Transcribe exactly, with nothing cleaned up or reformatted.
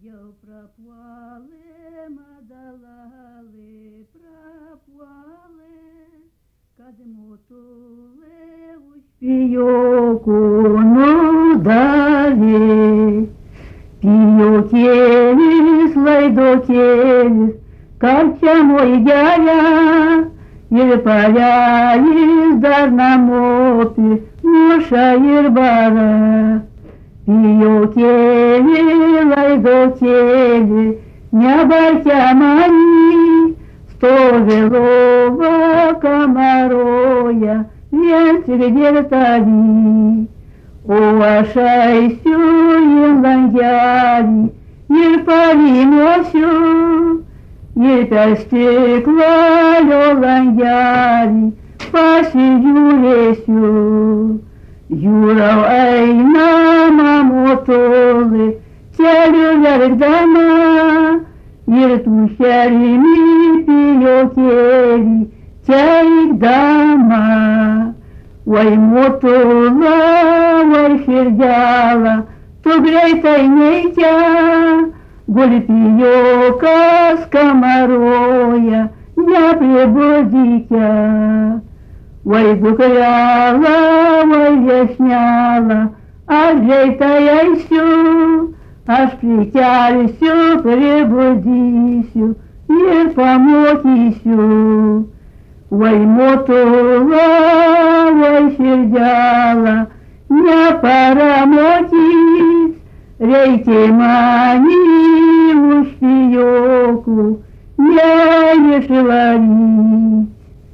Jau prapuolė madalalė, prapuolė, kad motulė už pijokų nudavė. Pijokėlis, laidokėlis, karčiamoj geria, ir pareis dar namopi, muša ir bara. Pijokėli, laidokėli, nebarkia mani, stovi lova kamaroja, viens ir dėl tavį. O aš eisiu į langelį ir pavynuosiu, ir per stiklą jo langelį pasižiūrėsiu. Jūrau eina mamotolė, keliu verkdama, ir tu šerimi pijokėlį keikdama. Oi motola, oi širdela, tu greitai neikia, guli pijokas kamaroja, nepribudykia. Oi dukrela, oi viešnela, aš greitai eisiu, aš prikelsiu, pribudysiu ir pamokysiu. Oi motola, oi širdela, neparamokys, reikia mani